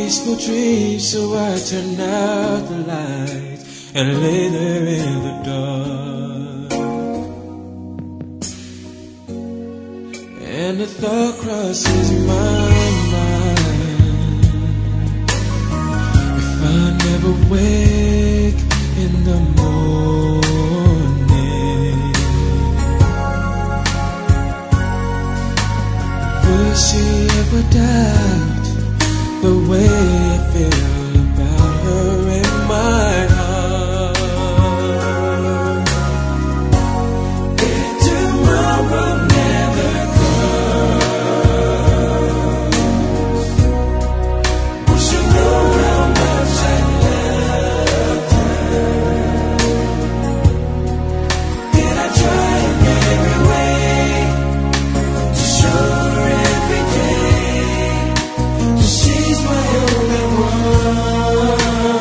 peaceful dream, so I turned out the lights and lay there in the dark. And the thought crosses my mind, if I never wake in the morning, will she ever doubt the way I feel about her in my heart? If tomorrow never comes, will she know how much I loved her? Did I try in every way to show her every day that she's my only one?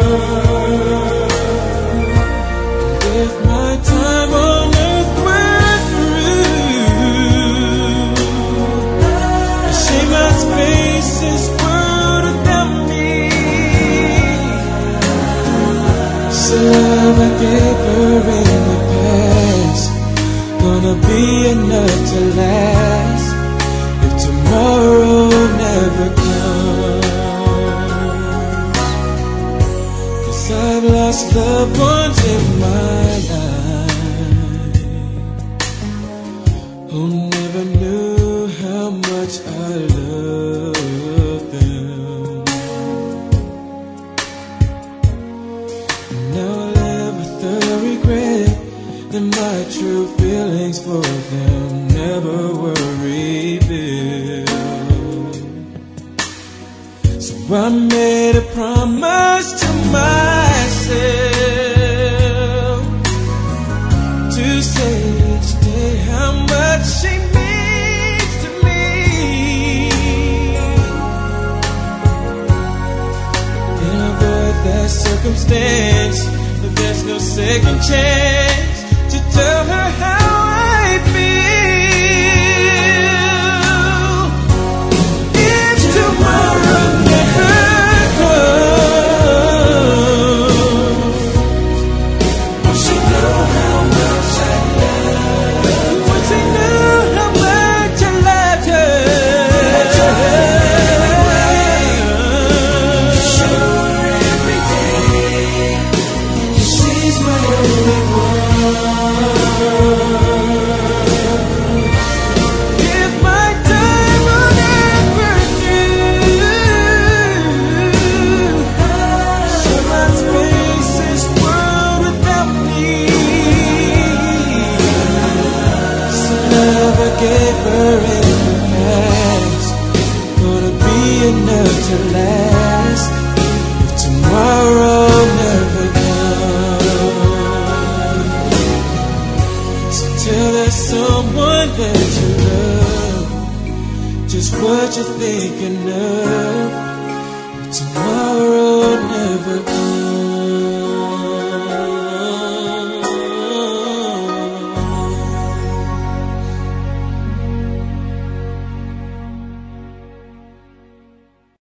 And if my time on earth went through, she must face this world without me. So love I gave her in the past, gonna be enough to last if tomorrow never comes. 'Cause I've lost loved ones in my life who never knew how much I loved them. Now I live with the regret that my true feelings for them never were revealed. So I made a promise to myself to say each day how much she means to me. And avoid that circumstance, but there's no second chance to tell her how I feel. If tomorrow never comes, will she know how much I love her? Will she know how much I loved her? Show her every day that she's my only one. If my time will never through, she must face this world without me. So love I gave her in the past, gonna be enough to last if tomorrow never comes. So tell that someone that you love just what you're thinking of.